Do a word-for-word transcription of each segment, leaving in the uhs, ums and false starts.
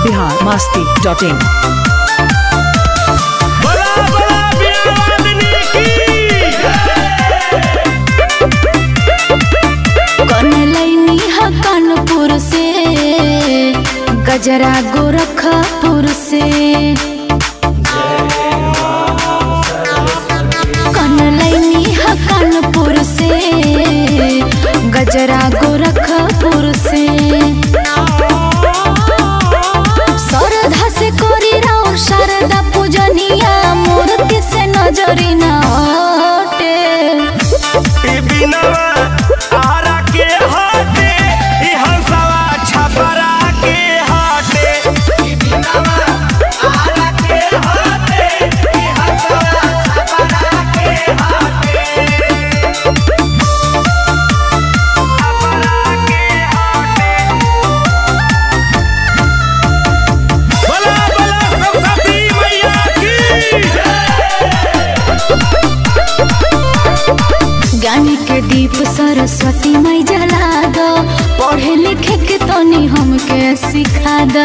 Bihar Masti dot in. Kanpur से गजरा गोरखपुर से कनलैनी है कानपुर से गजरा गोरखपुर से श्रद्धा से करी राव शारदा पूजनिया मूर्ति से नजरी न हटे। ज्ञानी के दीप सरस्वती मई जला दो, पढ़े लिखे के तनी हमके सिखा दो।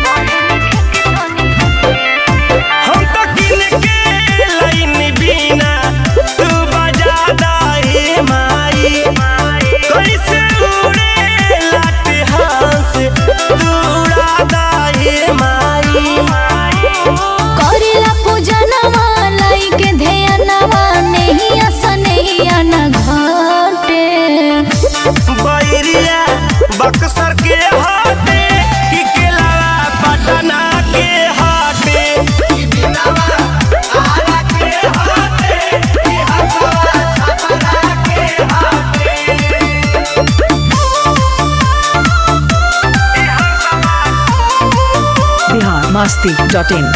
हम तो किन के लाइन बिना तू बजा दे माई, कैसे उड़े लाट हंस तू उड़ा दे माई। करेला पूजनवा लाई के ध्यानवा नहीं आसा नहीं आना घाटे। बैरिया बक्सर के हाथे कि केला पटना के हाथे, बिहार मस्ती डॉट इन।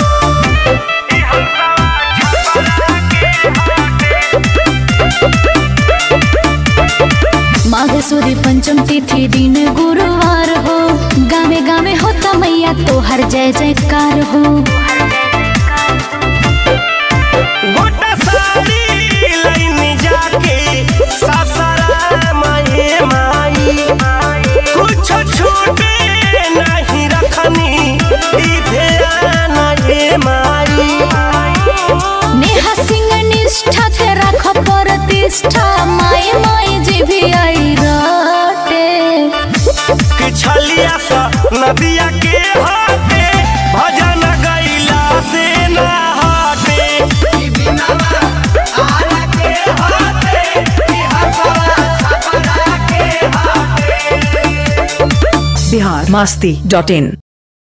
माघ सूरी पंचम तिथि दिन गुरुवार हो, गावे गावे होता मैया तो हर जय जयकार हो। गोटा सारी लाइन जाके सासरा माई माई, कुछ छूटे नहीं रखनी ध्यान ये माई। नेहा सिंह निष्ठा के रख प्रतिष्ठा माई माई जी भी आई राटे। कि छलिया सा नदिया के हाथे भजन गैला से न हटे। बिहार मस्ती डॉट इन।